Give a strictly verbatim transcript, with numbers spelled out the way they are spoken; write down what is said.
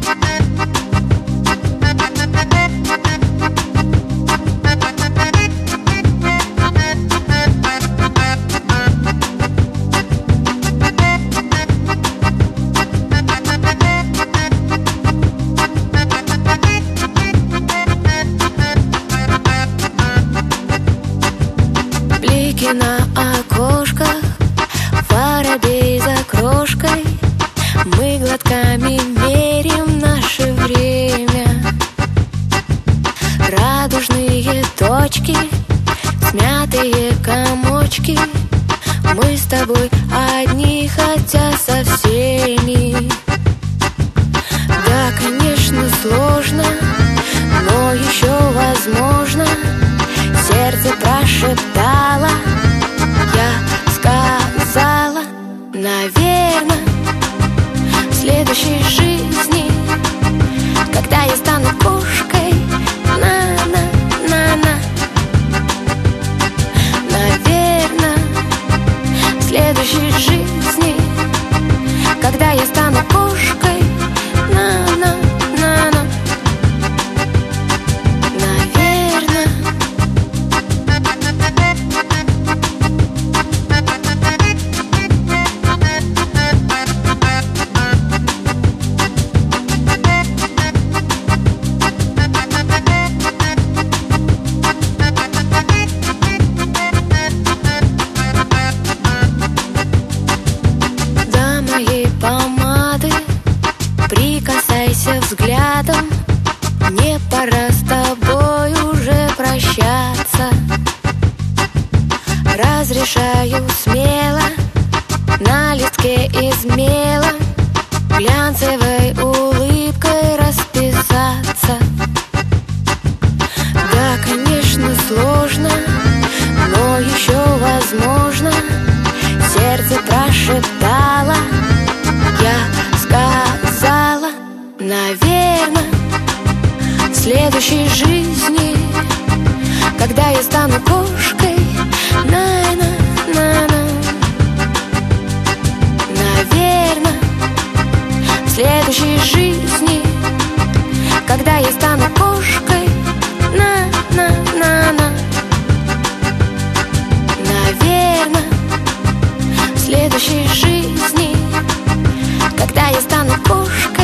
На окошках воробей за крошкой, мы глотками мерим наше время. Радужные точки, смятые комочки, мы с тобой одни, хотя со всеми. Да, конечно, сложно, но еще возможно. Сердце прошептало, я сказала, наверно, в следующей жизни, когда я стану кошкой, на-на-на-на. Наверно, в следующей жизни, когда я стану кошкой, на-на-на-на. Помады, прикасайся взглядом, мне пора с тобой уже прощаться. Разрешаю смело на листке из мела глянцевой улыбкой расписаться. Да, конечно, сложно, но еще возможно. Сердце прошептало, я сказала, наверно, в следующей жизни, когда я стану кошкой, на-на-на-на. Наверно, в следующей жизни, когда я стану кошкой, на-на-на-на. Наверно, в следующей жизни, когда я стану кошкой.